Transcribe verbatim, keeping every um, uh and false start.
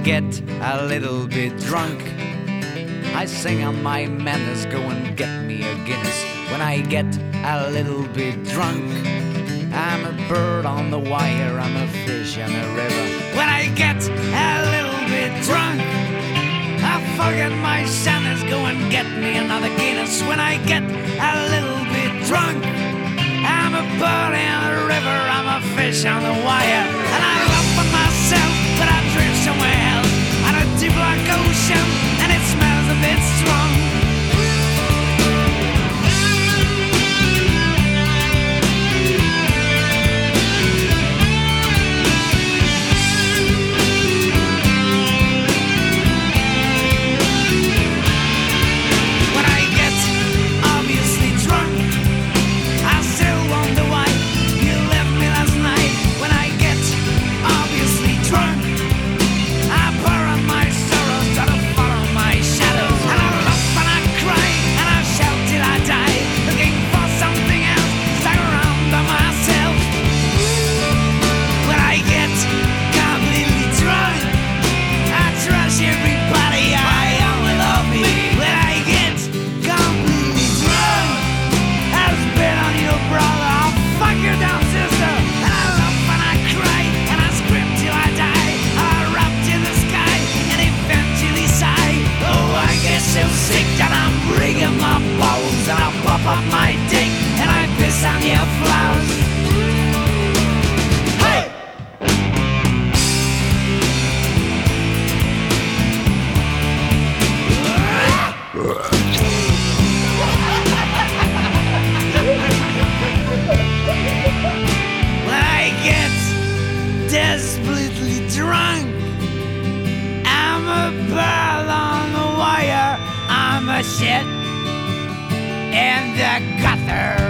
get a little bit drunk, I sing on my manners, go and get me a Guinness. When I get a little bit drunk, I'm a bird on the wire, I'm a fish in the river. When I get a little bit drunk, I forget my sanners, go and get me another Guinness. When I get a little bit drunk, I'm a bird in the river, I'm a fish on the wire. And I love for myself, but I drift somewhere else on a deep black ocean, and it smells a bit strong. Up my dick and I piss on your flowers. Hey! When I get desperately drunk, I'm a bird on the wire, I'm a shit in the gutter.